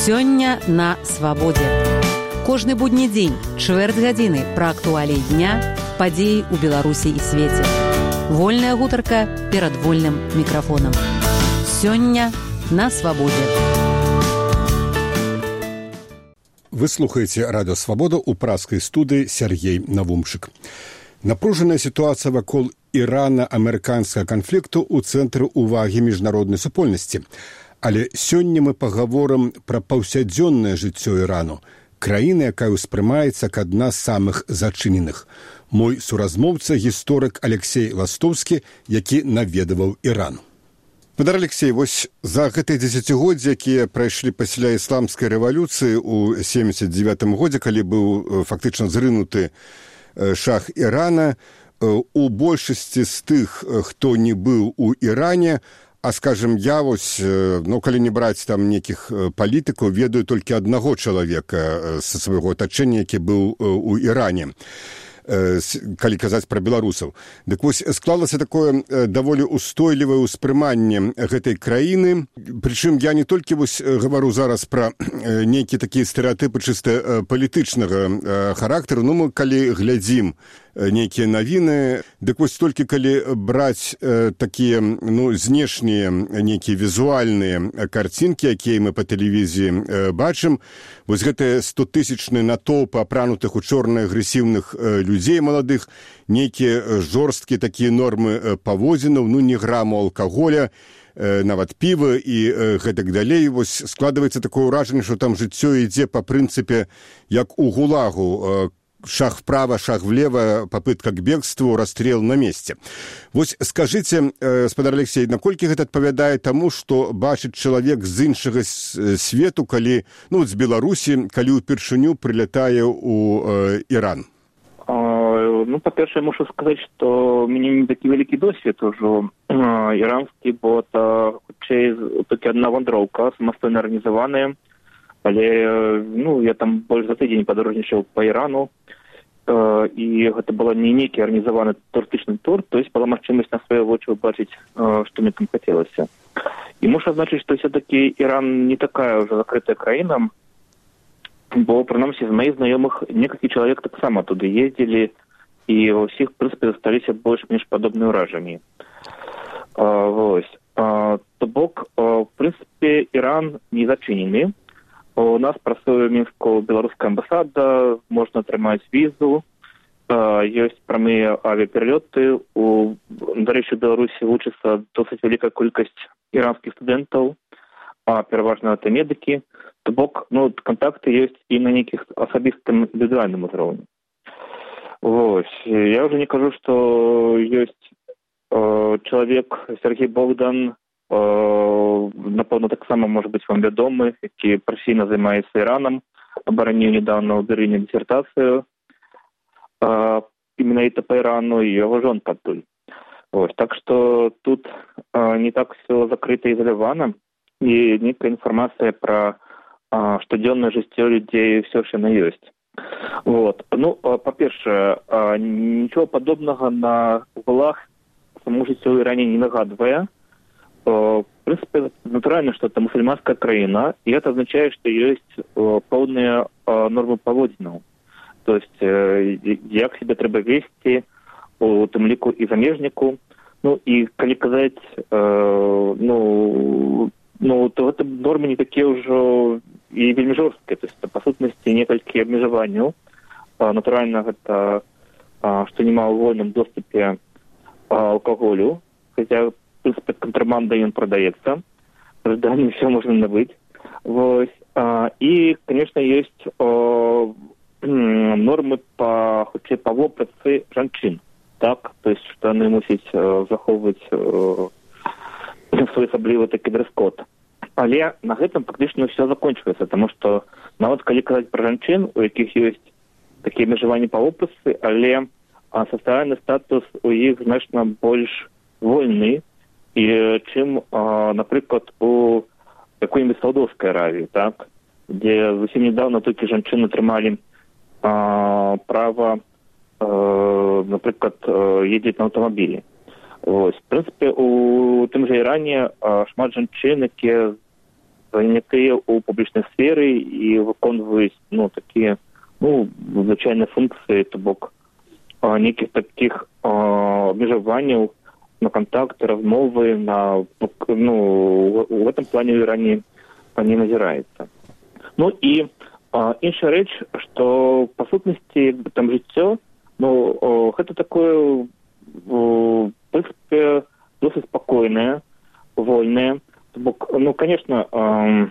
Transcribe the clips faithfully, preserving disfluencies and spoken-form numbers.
Сёння на свабодзе. Кожны будні дзень, чвэрць гадзіны пра актуаліі дня, падзеі ў Беларусі і свеце. Вольная гутарка перад вольным мікрафонам. Сёння на свабодзе. Вы слухаеце радыё «Свабода» ў пражскай студыі Сергей Навумчык. Напружаная сітуацыя вакол Ірана-амерыканскага канфлікту ў цэнтры ўвагі міжнароднай супольнасці. Але сёння мы пагаворым пра паўсядзённае жыццё Ірану, краіны, якая ўспрымаецца як адна з самых зачыненых. Мой суразмоўца, гісторык Алексей Ластовскі, які наведаваў Іран. Вадар Алексей, вось за гэтыя дзесяцігоддзі, якія прайшлі пасля ісламскай рэвалюцыі ў семдзесят дзевятым годзе, калі быў фактычна зрынуты шах Ірана, у большасці з тых, хто не быў у Іране, а, скажем, я вось, ну, калі не браць там нейкіх палітыкаў, ведаю толькі аднаго чалавека са свайго атачэння, які быў у Іране, калі казаць пра беларусаў. Дык вось склалася такое даволі устойлівае ўспрыманне гэтай краіны. Прычым я не толькі вось гавару зараз пра нейкія такія стэрэатыпы чыста палітычнага характару, ну мы калі глядзім нейкія навіны, дык вось толькі калі браць э, такія, ну, знешнія, нейкія візуальныя карцінкі, якія мы па тэлевізіі э, бачым, вось гэтыя стотысячны натоўпы апранутых у чорна агрэсіўных э, людзей маладых, нейкія жорсткія такія нормы э, паводзінаў, ну, не граму алкаголя, э, нават піва і э, гэтак далей. Вось складваецца такое ўражанне, што там жыццё ідзе па прынцыпе, як у гулагу, э, шаг вправо, шаг влево, попытка к бегству, расстрел на месте. Вось скажыце, гаспадар Алексей, наколькі гэта адпавядае таму, што бачыць чалавек з іншага свету, калі, ну, з Беларусі, калі ўпершыню прилятае ў Іран? Ну, па-першае, мушу сказаць, што у мяне не такі вялікі досвед ужо іранскі, бо это хутчэй такі адна вандроўка, самастойна арганізаваная. Але, ну, я там больш за тыдзень падарожнічаў па Ірану, э, і гэта была не нейкі арганізаваны турыстычны тур, то есть была магчымасць на свае вочы ўбачыць, э, што мне там хацелася. І мушу адзначыць, што ўсё-такі Іран не такая ўжо закрытая краіна, бо, прынамсі, з маіх знаёмых некалькі чалавек таксама туды ездзілі, і ва ўсіх, в прынцыпе, засталіся больш-менш падобныя ўражанні. Э, вось. Э, то бок, э, в прынцыпе, Іран не зачынены. У нас працуе Мінску беларуская амбасада, можна атрымаць візу, ёсць прамыя авіяпералёты. У, дарэчы, у Беларусі вучыцца досыць вялікая колькасць іранскіх студэнтаў, а пераважна гэта медыкі. То бок, ну, кантакты ёсць і на нейкіх асабістым індывідуальным узроўні. Вось. Я ўжо не кажу, што ёсць э, чалавек Сергей Богдан, напэўна, таксама можа быць вам вядомы, які прафесійна займаецца Іранам, абараніў недавно ў Берліне дысертацыю менавіта па Ірану, і яго жонка адтуль. Ось, так што тут а, не так все закрыта і ізалявана, і нейкая інфармацыя пра а, штодзённае жыццё людзей ўсё ж яна ёсць. Вот. Ну, а, па-першае, а, нічого падобнага на гулаг самому жыццё ў Іране не нагадвае. В принципе, натурально, что это мусульманская краина, и это означает, что есть полные нормы поводзінаў. То есть, як себе трэба весці у тым ліку і замежніку. Ну, і калі казаць, ну, ну, то гэта нормы не такія ўжо і вельмі жорсткія. То есть, па сутнасці, некалькі абмежаванняў. Натуральна, гэта, што няма ў вольным доступе алкаголю, хотя в принципе, контрабанда ён продаецца. В Ждане все можно набыть. Вот. А, и, конечно, есть о, нормы по, хутчэй, по вопратцы жанчын. Так? То есть, что яны мусяць захоўваць свой асаблівы такі дрэс-код. Але на гэтым фактычна все закончваецца, потому что нават калі казаць пра жанчын, у якіх ёсць такія абмежаванні па вопратцы, але а, сацыяльны статус у іх значна больш вольны, і чым, а, напрыклад, у якой-нибудь Саудовскай Аравіі, так, дзе зусім недавно толькі жанчыны атрымалі а, права, а, напрыклад, ездзіць на аўтамабілі. Ось. В прынцыпе, у тым жа Іране а, шмат жанчын, якія занятыя ў публічнай сферы і выконваюць ну такія ну звычайныя функцыі, то бок нейкіх такіх абмежаванняў на контакты, размовы, на ну в этом плане в Иране не назіраецца. Ну і іншая рэч, што па сутнасці там жыццё, ну гэта такое в прынцыпе досыць спакойнае, вольнае. Бок, ну, конечно, э,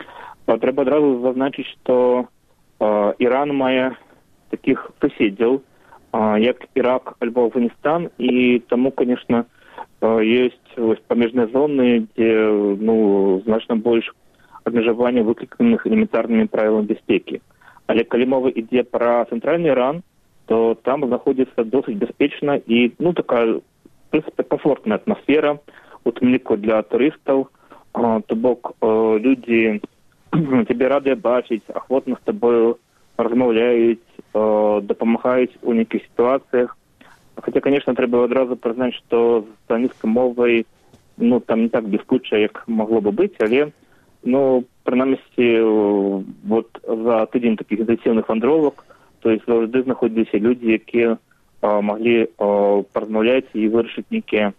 трэба адразу зазначыць, што э, Іран мае такіх суседзяў, э, як Ірак альбо Афганістан, і таму, конечно, э, ёсць вось памежныя зоны, дзе ну значна больш абмежавання выкліканых элементарнымі правіламі бяспекі. Але калі мова ідзе пра цэнтральны Іран, то там знаходзіцца досыць бяспечна і ну такая, в прынцыпе, комфортная атмасфера, у тым ліку для турыстаў. То бок людзі цябе радыя бачыць, ахвотна з табою размаўляюць, дапамагаюць у нейкіх сітуацыях. Хаця, конечно, трэба адразу прызнаць, што з англійскай мовай ну там не так бліскуча, як магло бы быць, але ну прынамсі вот за тыдзень такіх інтэнсіўных вандровак, то есть заўжды знаходзіліся людзі, якія маглі паразмаўляць і вырашыць нейкія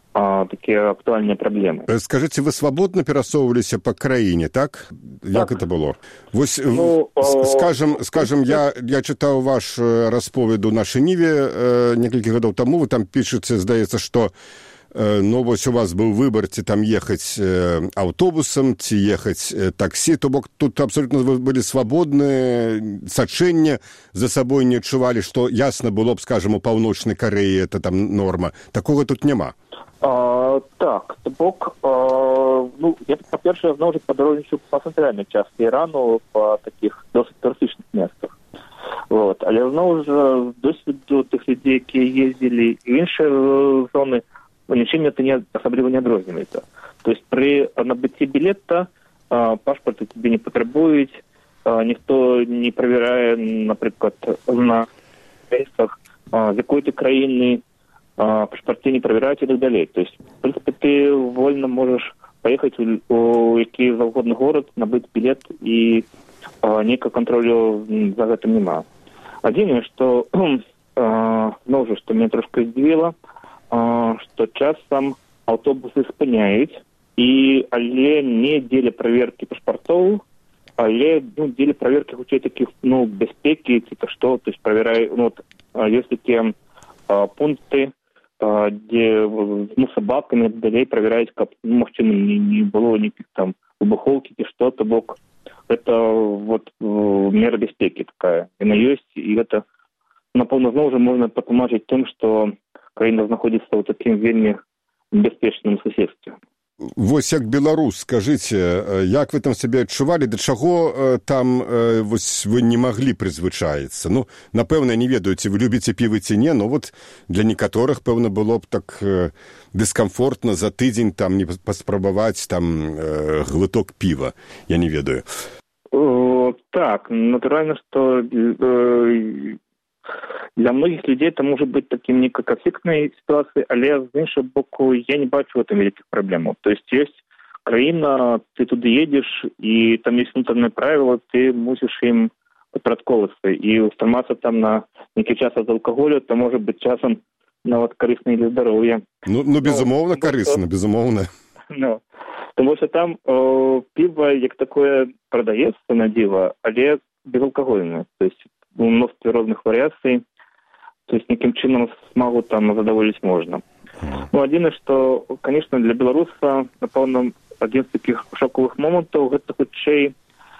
такія актуальныя праблемы. Скажыце, вы свабодна перасоўваліся па краіне, так? Як так. это было? Вось, ну, скажем, скажем я, я чытаў ваш расповед у нашай Ніве некалькі гадоў таму, вы там пішаце, здаецца, што ну, вось у вас быў выбар, ці там ехаць аўтобусам, ці ехаць таксі, то бок тут абсолютна вы былі свабодныя, сачэнне за сабой не адчувалі, што ясна было б, скажем, у Паўночнай Карэі, это там норма. Такога тут няма. А, так, то бок, а, ну, я, па-першае, зноў жа падарожнічаю па цэнтральнай частцы Ірану, па такіх досыць турыстычных месцах. Вот. Але зноў жа досведу тых людзей, якія ездзілі ў іншыя зоны, нічым это не асабліва не адрозніваецца. То есть пры набыцці білета а, пашпарты тебе не патрабуюць, а, ніхто не правярае, напрыклад, на месцах, а, з якой ты краіны, пашпарты не правяраюць і так далей. То есть, в принципе, ты вольна можаш паехаць у, у які заўгодны горад, набыць білет і а, нейкага кантролю за гэтым няма. Адзінае, што зноў жа, што мяне трошка здзівіла, што часам аўтобусы спыняюць, і але не дзеля праверкі пашпартоў, але ну, дзеля праверкі хутчэй такіх ну, бяспекі, ці то што, то есть правяраю, ну, ёсць такія пункты, дзе ну, сабакамі далей правяраюць, каб ну, магчыма не, не было нейкіх там выбухоўкі ці што, то бок это вот мера бяспекі такая. Яна ёсць, і гэта напэўна зноў жа можна патлумачыць тым, што краіна знаходзіцца ў такім вельмі бяспечным суседстве. Вось як беларус, скажыце, як вы там сябе адчувалі, да чаго там вось вы не маглі прызвычаіцца? Ну, напэўна, не ведаю, ці вы любіце піва ці не, но вот для некаторых, пэўна, было б так дыскамфортна за тыдзень там не паспрабаваць там глыток піва, я не ведаю. О, так, натуральна, што для многіх людзей это можа быць такім некай канфліктнай сітуацыяй, але з іншага боку я не бачу в этом вялікіх праблемаў. То есть ёсць краіна, ты туды едзеш, і там ёсць внутренние правила, ты мусіш ім падпарадковацца. І ўтрымацца там на нейкі час ад алкаголю, то можа быць часам нават карысна для здароўя. Ну, ну безумоўна, ну, карысна, то... безумоўна. Ну, тому що там о, піва як такое прадаецца на дзіва, але безалкагольнае. То есть у мностве розных варыяцый, то есть неким чином смагу там задоволить можно. Ну, адзінае, што, конечно, для беларуса, напэўна, адзін з такіх шоковых момантаў, гэта хутчэй э,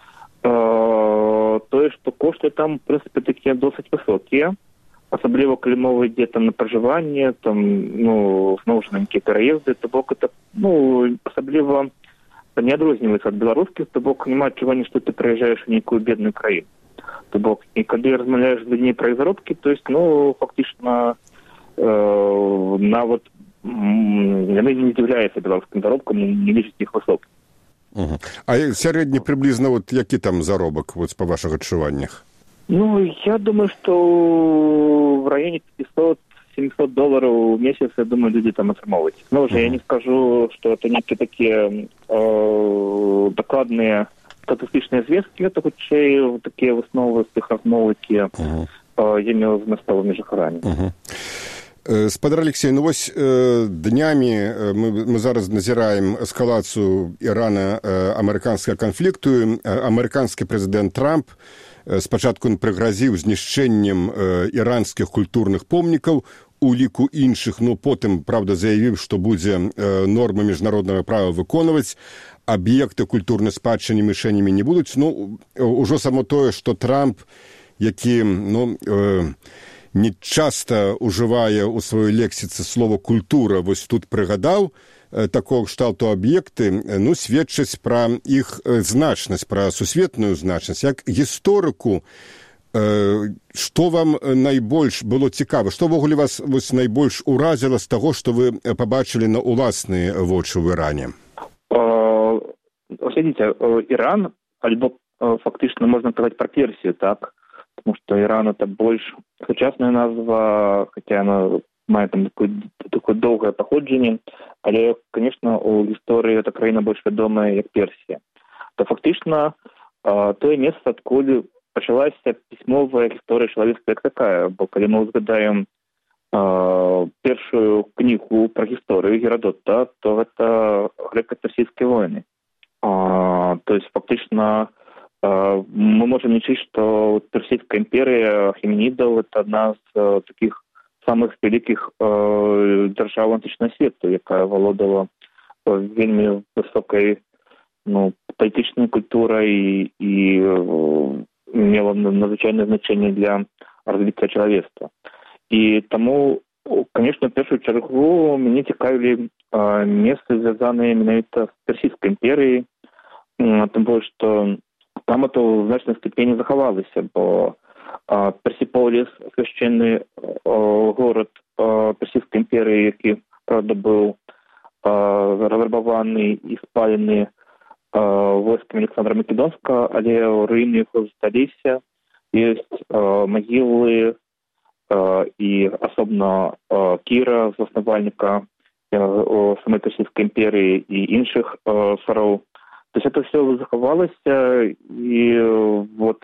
тое, што кошты там, в прынцыпе, такія досыць высокія, асабліва калі мова ідзе там на пражыванне, там, ну, зноў жа на нейкія пераезды, то бок это, ну, асабліва не адрозніваецца ад беларускіх, то бок няма адчування, што ты прыязджаеш у нейкую бедную краіну. То бок, і калі размаўляеш з людзьмі пра іх заробкі, то есть, ну, фактычна э, нават яны не здзіўляюцца беларускім заробкам, не лічаць іх высокім. Uh-huh. А сярэдні прыблізна вот які там заробак вот па вашых адчуваннях? Ну, я думаю, што в районе пятьсот семьсот долларов в месяц, я думаю, люди там атрымоўваюць. Ну, уже uh-huh. я не скажу, что это некие такие э, докладные статистычныя звесткі, это хутчэй такія высновы з тых размоў, якія uh-huh. э, я меў з мясцовымі жыхарамі. Uh-huh. Спадар Алексей, ну вось э, днямі мы, мы зараз назіраем эскалацыю Ірана-амерыканскага канфлікту. Амерыканскі прэзідэнт Трамп спачатку прыгразіў знішчэннем э, іранскіх культурных помнікаў, у ліку іншых, ну потым, правда, заявіў, што будзе э, нормы міжнароднага права выконваць, аб'екты культурнай спадчыны мішэнямі не будуць. Ну, ўжо само тое, што Трамп, які, ну, э, не часта ўжывае ў сваёй лексіцы слова «культура», вось тут прыгадаў э, такого кшталту аб'екты, ну, сведчаць пра іх значнасць, пра сусветную значнасць. Як гісторыку, э, што вам найбольш было цікава? Што ўвогуле вас вось найбольш уразіла з таго, што вы пабачылі на ўласныя вочы ў Іране? Глядзіце, Іран, альбо фактычна можна казаць пра Персію, так? Потому что Иран это больше сучасная назва, хотя она мае там такое, такое долгое походжанне, але, конечно, у гісторыі эта краіна больш вядомая як Персія. То фактычна э, тое месца, адкуль пачалася пісьмовая гісторыя чалавецтва як такая, бо калі мы узгадаем э, першую кнігу пра гісторыю Герадота, то гэта грэка-персійскія войны. Э, то есть фактычна мы можем лічыць, што Персійская імперія ахеменідаў это одна з uh, таких самых вялікіх uh, дзяржаў антычнага свету, якая валодала uh, вельмі высокай, ну, палітычнай культурай і uh, мела надзвычайнае значэнне для развіцця чалавецтва. І таму, конечно, в першую чаргу мяне цікавілі uh, месцы, звязаныя менавіта з Персійскай імперіяй, uh, тым больш, што там это в значной степени захавалася, бо э, Персіполіс, священный э, город э, Персійской імперии, який, правда, был э, разрабаваны и спалены э, войсками Александра Македонского, але в руины его засталіся. Есть э, могилы э, и особенно э, Кира, заснавальника э, самой Персійской імперии и інших э, царов. То есть это все заховалось, и вот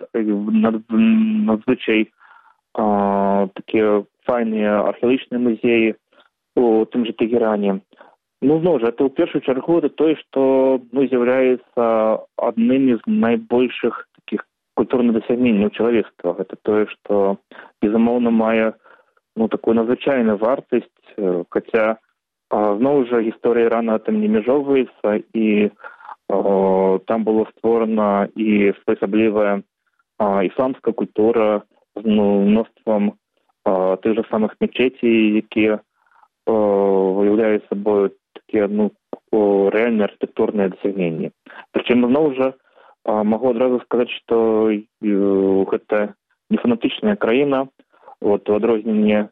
надзвычай э, такие файные археологічные музеи у тым же Тегеране. Ну, зноў жа, это ў першую чаргу это тое, што, ну, з'яўляецца адным з найбольшых таких культурных дасягненняў чалавецтва. Это тое, што, безумоўна, мае, ну, такую надзвычайную вартасць, хаця, зноў жа, гісторыя Ірана там не межоўваецца, і там было створана і своеасаблівая ісламская культура з ну, мноствам а, тых же самых мечетей, якія выяўляюць сабою такія ну, рэальныя архітэктурныя дасягненні. Прычым зноў жа магу адразу сказаць, што гэта не фанатычная краіна, вот, у адрозненне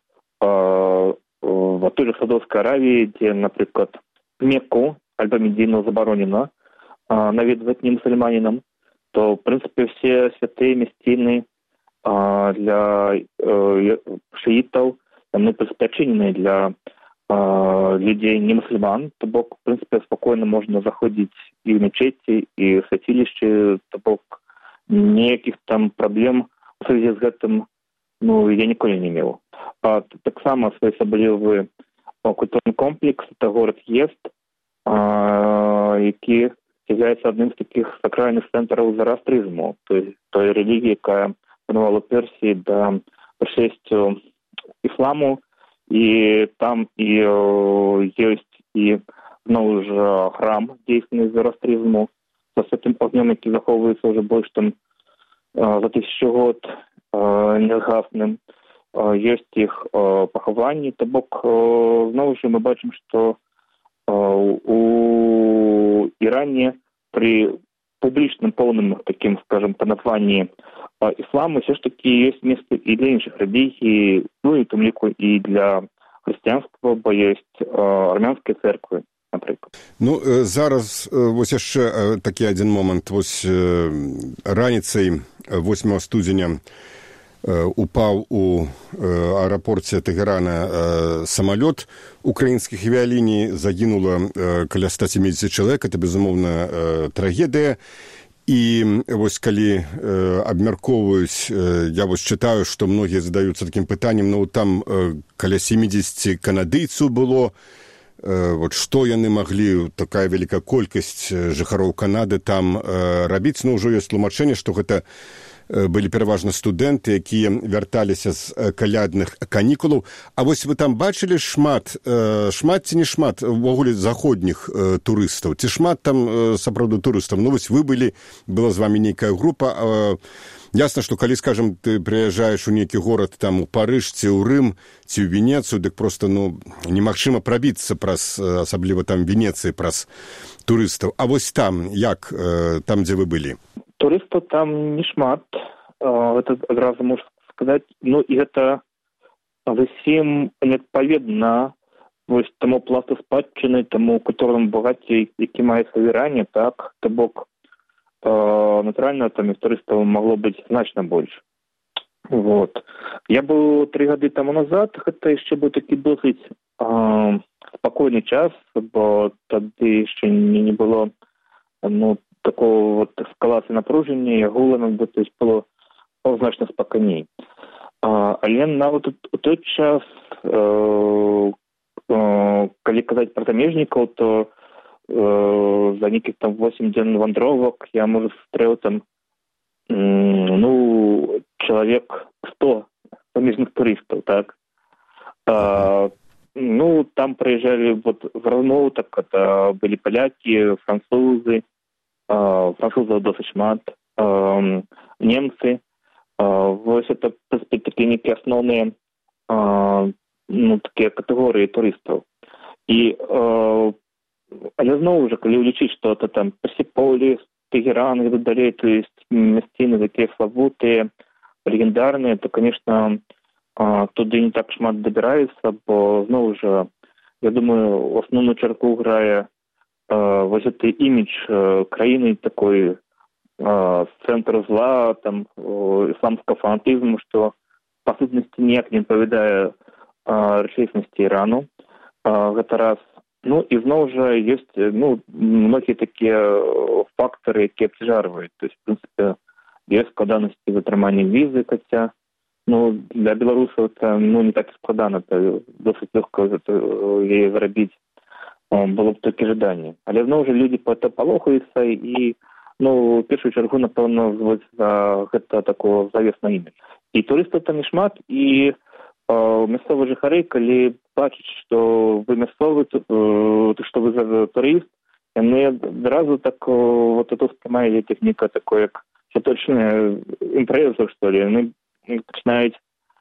в той же Саудовской Аравии, дзе, напрыклад, Мекку альбо Медину забаронена наведваць не мусульманінам, то, в прынцыпе, все святыя мясціны а, для э, шиитов, яны прысвячэныя для а, людзей не мусульман, то бок, в прынцыпе, спакойна можна заходзіць і ў мечеці, і ў свяцілішчы, то бок, ніякіх там праблем у сувязі з гэтым, ну, я ніколі не меў. А, таксама своеасаблівы культурны комплекс, это город Езд, а, які является одним з таких сакральных центров зороастризму, то есть той религии, яка панувала в Персии до пришествия исламу, и там и э, есть и знову ж храм действенный зороастризму со святым огнем, який заховується уже больше там э, за тисячу год э, незгасним. Э, есть их э, поховання, то бок э, знову ж ми бачимо, що э, у Иране при публичном полном таким, скажем, панавании э, ислама все ж таки есть место и для інших религий, ну и тим ліку і для християнства, бо есть э, армянские церкви, наприклад. Ну, зараз вось яшчэ такі один момент. Вось раніцай восьмага студзеня упаў у аэрапорце Тэгерана самалёт украінскіх авіяліній, загінула каля ста сямдзесят чалавек, это, безумоўна, трагедыя. І вось калі абмяркоўваюць, я вось чытаю, што многія задаюцца такім пытаннем, ну там каля семдзесят канадыйцаў было, вот што яны маглі, такая вялікая колькасць жыхароў Канады там рабіць, ну ўжо ёсць тлумачэнне, што гэта былі пераважна студэнты, якія вярталіся з калядных канікулаў. А вось вы там бачылі шмат, шмат ці не шмат увогуле заходніх турыстаў? Ці шмат там сапраўды турыстаў? Ну вось вы былі, была з вамі нейкая група. Ясна, што калі, скажам, ты прыязджаеш у нейкі горад, там у Парыж, ці ў Рым, ці ў Венецыю, дык проста, ну, немагчыма прабіцца праз, асабліва там Венецыі, праз турыстаў. А вось там, як, там, дзе вы былі? Турыстаў там не шмат, гэта адразу можна сказаць, ну і гэта зусім неадпаведна вось таму пласту спадчыны, таму культурнаму багаццю, які мае саверанне, так, то бок натуральна там турыстаў магло быць значна больш. Вот. Я быў тры гады таму назад, гэта яшчэ быў такі досыць спакойны час, бо тады яшчэ не было, ну, такого вот эскалации напруження, гуланок, то есть было значно спокойней. А, але нават у, у той час, э, э, калі казаць про замежнікаў, то э, за неких там восемь дзён вандровак я, можа, сустрэў там, э, ну, человек сто замежных туристов, так. А, ну, там приезжали вот в размову, так это были поляки, французы, французаў досыць шмат, немцы. Вось это, в прынцыпе, такія нейкія асноўныя, ну, такія катэгорыі турыстаў. І, але зноў жа, калі ўлічыць, што это там Персеполіс, Тегеран і так далей, то есть мясціны такія славутыя, легендарныя, то, конечно, туды не так шмат дабіраецца, бо зноў жа, я думаю, асноўную чарку грае вось гэты імідж краіны такой з цэнтру зла, там, ісламскага фанатызму, што па сутнасці ніяк не адпавядае рэчаіснасці Ірану. Гэта раз. Ну, і зноў жа ёсць, ну, многія такія фактары, якія абцяжарваюць. То есть, в прынцыпе, ёсць складанасці з атрыманнем візы, хаця, ну, для беларусаў это, ну, не так і складана, это досыць лёгка яе зрабіць. Было б толькі жаданне. Але зноў жа людзі палохаюцца і, ну, у першую чаргу, напэўна, за гэта такого завесна імідж. І турыстаў там не шмат, і мясцовыя жыхары, калі бачаць, што вы мясцовы, што вы за турыст, яны адразу так вот это ўспрымаюць як нейкае такое, як святочная імпрэза, што ли. Яны пачынаюць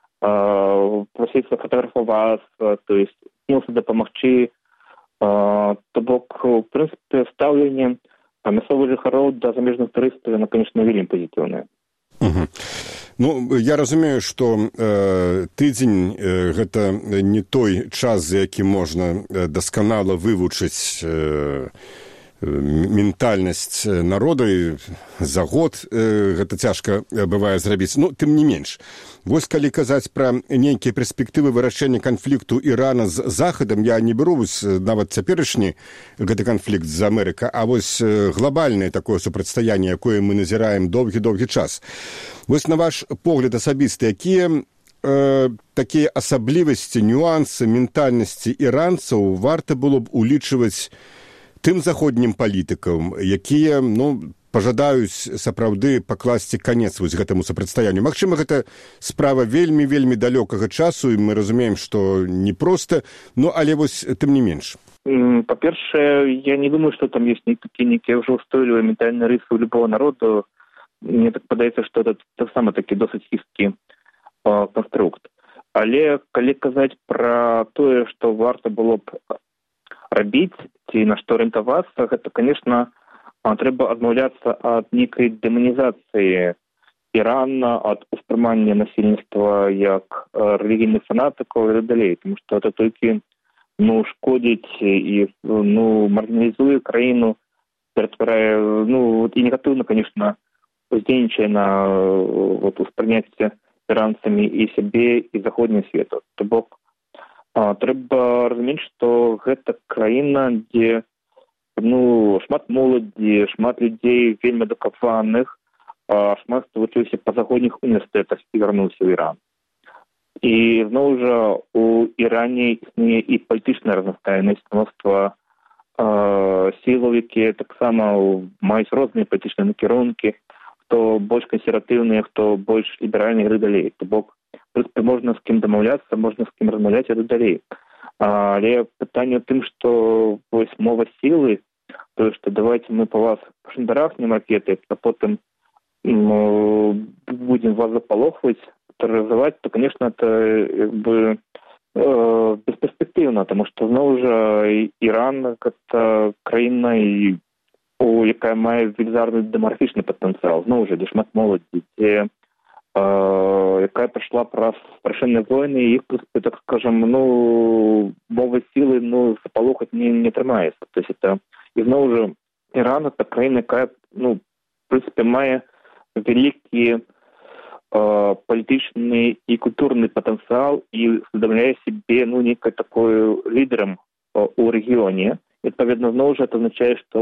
прасіцца фатаграфавацца, то есть мусіць дапамагчы. То бок, в прынцыпе, стаўленне мясцовых жыхароў да замежных турыстаў, яно, конечно, вельмі пазітыўнае. Угу. Ну, я разумею, што э, тыдзень э, гэта не той час, за які можна дасканала вывучыць э, ментальнасць народа, за год э, гэта цяжка бывае зрабіць. Ну, тым не менш. Вось калі казаць пра нейкія перспектывы вырашэння канфлікту Ірана з Захадам, я не беру вось нават цяперашні гэты канфлікт з Амерыкай, а вось глобальнае такое супрацьстаянне, якое мы назіраем доўгі-доўгі час. Вось на ваш погляд асабісты, якія э, такія асаблівасці, нюансы ментальнасці іранцаў варта было б улічваць тым заходнім палітыкам, якія, ну, пажадаюць сапраўды пакласці канец вось гэтаму супрацьстаянню. Магчыма, гэта справа вельмі-вельмі далёкага часу, і мы разумеем, што непроста, ну, але вось тым не менш. Па-першае, я не думаю, што там ёсць такія нейкія ўжо ўстойлівыя ментальныя рысы ў любого народу. Мне так падаецца, што это таксама такі досыць хісткі канструкт. Але калі казаць пра тое, што варта было б рабіць ці на што арыентавацца, гэта, конечно, трэба адмаўляцца ад нейкай дэманізацыі Ірана, ад успрымання насельніцтва як рэлігійных фанатыкаў і так далей, тому што это толькі, ну, шкодзіць і, ну, маргіналізуе краіну, ператварае, ну, і негатыўна, конечно, уздзейнічае на вот успрыняцце іранцамі і сябе і заходні свету. То бок трэба разумець, што гэта краіна, дзе ну шмат моладзі, шмат людзей вельмі адукаваных, шмат хто вучыўся па заходніх універсітэтах і вярнуўся ў Іран. І зноў жа у Іране існуе і палітычная разнастайнасць, мноства сілаў, якія таксама маюць розныя палітычныя накірункі, хто больш кансерватыўныя, хто больш ліберальны і так далей. То бок, в прынцыпе, можна з кім дамаўляцца, можна з кім размаўляць і так далей. Але пытанне ў тым, што вось мова сілы, то што давайте мы па вас шандарахнем ракеты, а потым ну, будем вас запалохваць, тэрарызаваць, то, конечно, это як бы э, бесперспектыўна, тому што зноў жа Іран гэта краіна, і, у, якая мае велізарны дэмаграфічны патэнцыял, зноў жа, дзе шмат моладзі, дзе якая прайшла праз страшэнныя войны, і іх, так скажем, ну, мова сілы, ну, запалохаць не, не трымаецца. То есть это, і зноў жа, Іран — это краіна, якая, ну, в прынцыпе, мае вялікі э, палітычны і культурны патэнцыял і здаўляе сябе, ну, некай такой лідарам э, у рэгіёне. І, адпаведна, зноў жа, это означае, што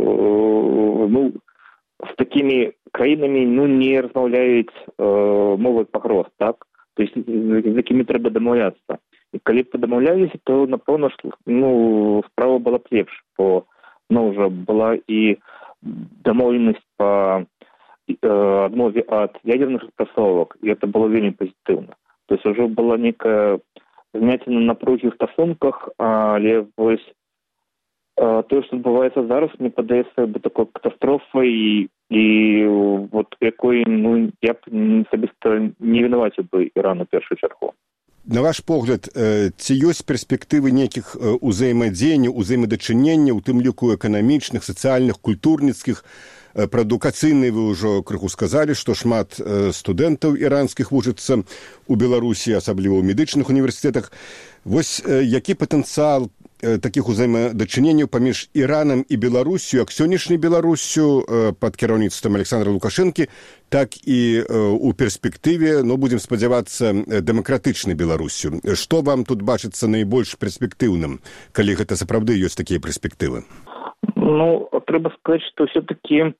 э, ну, з такімі краінамі ну, не размаўляюць э, мовай пагроз, так? То есть з якімі трэба дамаўляцца. І калі б падамаўляліся, то, напэўна, ну, справа была б лепш, бо ну, ўжо была і дамоўленасць па э, адмове ад ядерных распрацоўвак, і это было вельмі пазітыўна. То есть ўжо была некая зняцена напругі ў стасунках, але вось тое, што адбываецца зараз, мне падаецца бы такой катастрофай, і, і вот якой ну, я б асабіста не вінаваціў бы Іран у першую чаргу. На ваш погляд, ці ёсць перспектывы нейкіх узаемадзеянняў, узаемадачынення, у тым ліку эканамічных, сацыяльных, культурніцкіх, пра адукацыйныя вы ўжо крыху сказалі, што шмат студэнтаў іранскіх вучыцца ў Беларусі, асабліва ў медычных універсітэтах. Вось які патэнцыял такіх узаемадачыненняў паміж Іранам і Беларусю, як сённяшняй Беларусю пад кіраўніцтвам Александра Лукашэнкі, так і у перспектыве, ну, будзем спадзявацца, дэмакратычнай Беларусю. Што вам тут бачыцца найбольш перспектыўным, калі гэта сапраўды ёсць такія перспектывы? Ну, трэба сказаць, што ўсё-такі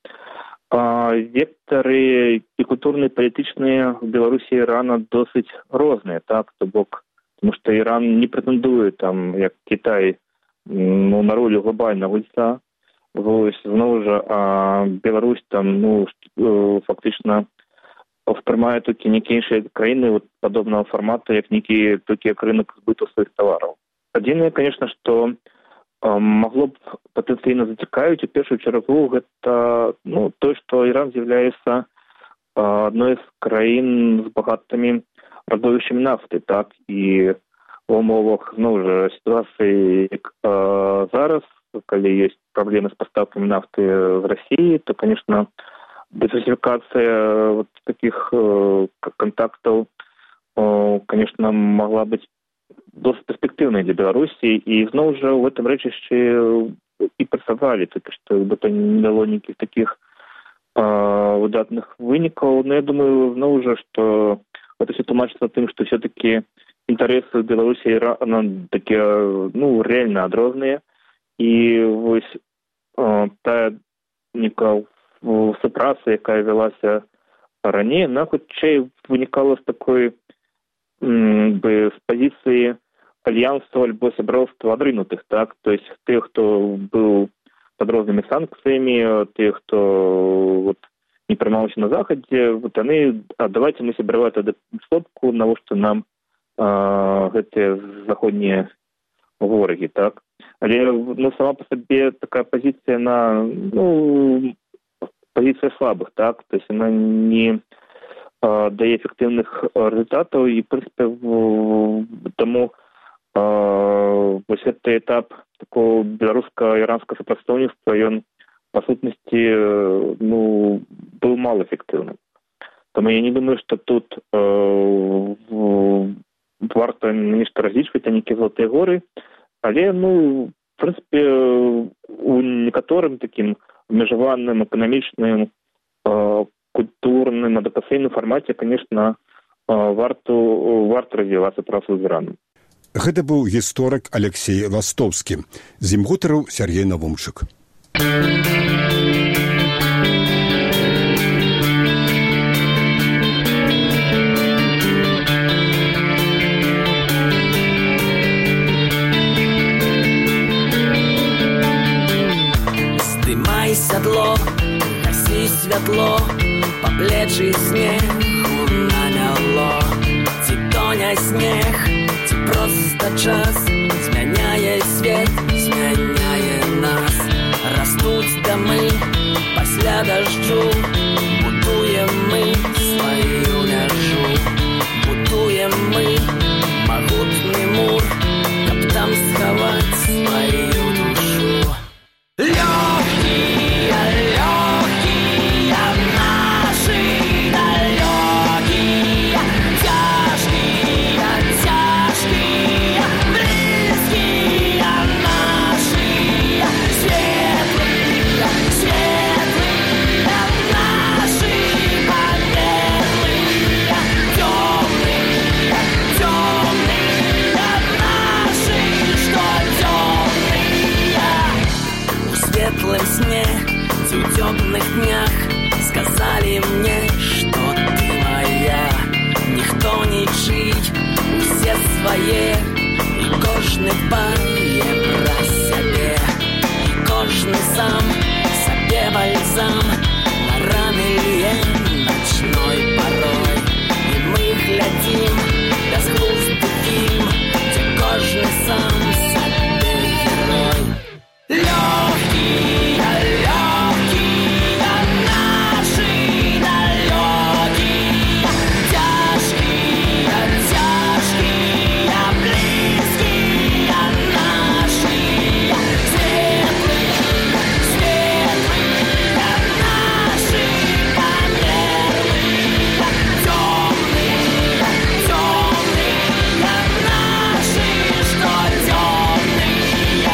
вектары і культурныя, палітычныя в Беларусі і Ірана досыць розныя, так, то бок, потому что Иран не претендует, там, як Китай, ну, на роль глобального гульца. Вось, зноў жа, а Беларусь там, ну, фактично ўспрымае толькі некія іншыя краіны вот, падобнага формата, як некі толькі як рынок збыту сваіх тавараў. Адзінае, конечно, што могло б патэнцыйна зацікавіць у першую чаргу гэта ну, то, што Іран з'яўляецца адной з краін з багатымі радовішчамі нафты, так, і у умовах, зноў жа, сітуацыі як зараз, калі ёсць праблемы з пастаўкамі нафты з Расіі, то, конечно, дыверсіфікацыя вот таких э, контактаў, э, конечно, могла быть досыць перспектыўнай для Беларусі, і зноў жа ў гэтым рэчышчы і працавалі, толькі што бы то не дало нейкіх такіх э, выдатных вынікаў. Но я думаю, зноў жа, што это все тлумачится тым, што все-таки інтарэсы Беларусі і Ірана такія, ну, реально адрозныя, і вось э, тая нейкая супраца, якая вялася раней, она хутчэй вынікала з такой бы з пазіцыі альянства альбо сяброўства адрынутых, так, то есть тых, хто быў пад рознымі санкцыямі, тых, хто вот не прымаўся на захадзе, вот яны, а давайте мы сябраваць ад сотку, навошта нам а, гэтыя заходнія ворагі, так. Але ну, сама по сабе такая пазіцыя на, ну, пазіцыя слабых, так, то есть она не а, дае эфектыўных результатаў, і, в прынцыпе, таму а, вось гэты этап такого беларуска-іранскага супрацоўніцтва, ён по сутнасці, ну, был малоэффективным. Тому я не думаю, что тут э, варто нешта разлічваць, а нейкія золотыя горы, але, ну, в прынцыпе, у некаторым такім абмежаваным эканамічным, э, культурным, адукацыйным фармаце, конечно, варта варта развівацца працу з Іраном. Гэта быў гісторык Алексей Ластовскі. З ім гутарыў Сяргей Навумчык. Здымай сядло, гаси святло, па плечы снегу намяло. Ці тоня снег, ці проста час змяняе свет, змяняе нас. Растуць дамы пасля дажджу, будуем мы сваю мяжу. Будуем мы магутны мур, каб там схаваць сваю душу. Лёгкія, лёгкія нашы далёкія, цяжкія, цяжкія, блізкія нашы, светлыя, светлыя нашы, памерлыя, тёмныя, тёмныя нашы, што тёмныя. У светлым сне, ці ў цёмных днях сказалі мне, што ты моя. Ніхто нічый, усе свае, і кожны дбае пра сябе, і кожны сам сабе бальзам на раны лье ночной порой. І мы глядзім бязглузды фільм, дзе кожны сам сабе герой. Лёгкія, лёгкія нашы далёкія, цяжкія, цяжкія, блізкія нашы, светлыя, светлыя нашы, памерлыя, тёмныя, тёмныя нашы, што тёмныя.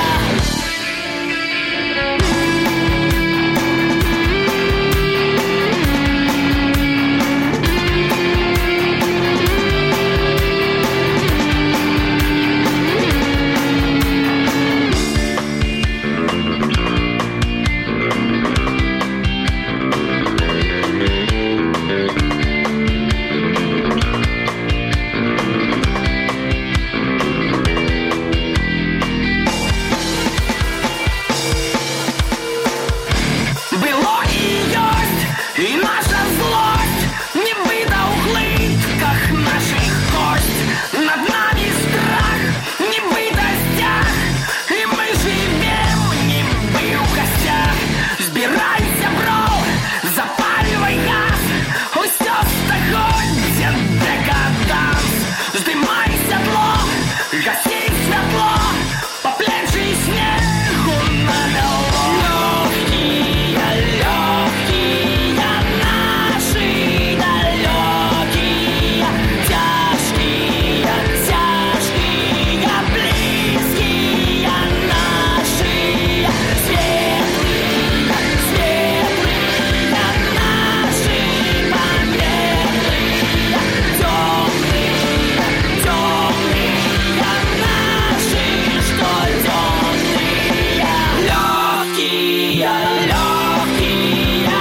Было і ёсць, і наша злосць, нібыта ў глытках нашых косць. Над намі страх, нібыта сцяг, і мы жывем, нібы ў гасцях. Збірай сяброў, запальвай газ, усё стагоддзе дэкаданс. Здымай сядло, гаси святло, па плечы снегу намяло. Лёгкія, лёгкія нашы далёкія, цяжкія, цяжкія, блізкія нашы, светлыя, светлыя нашы, памерлыя, тёмныя, тёмныя нашы, што тёмныя. Лёгкія, лёгкія,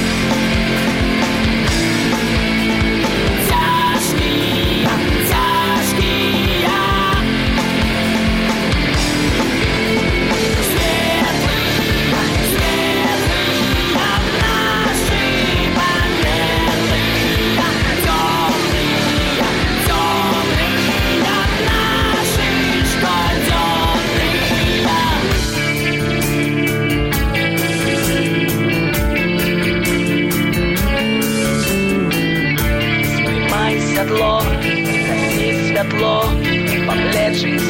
цяжкія, цяжкія, светлыя, светлыя нашы, памерлыя, тёмныя, тёмныя нашы, што тёмныя. Здымай сядло, гаси святло, па плечы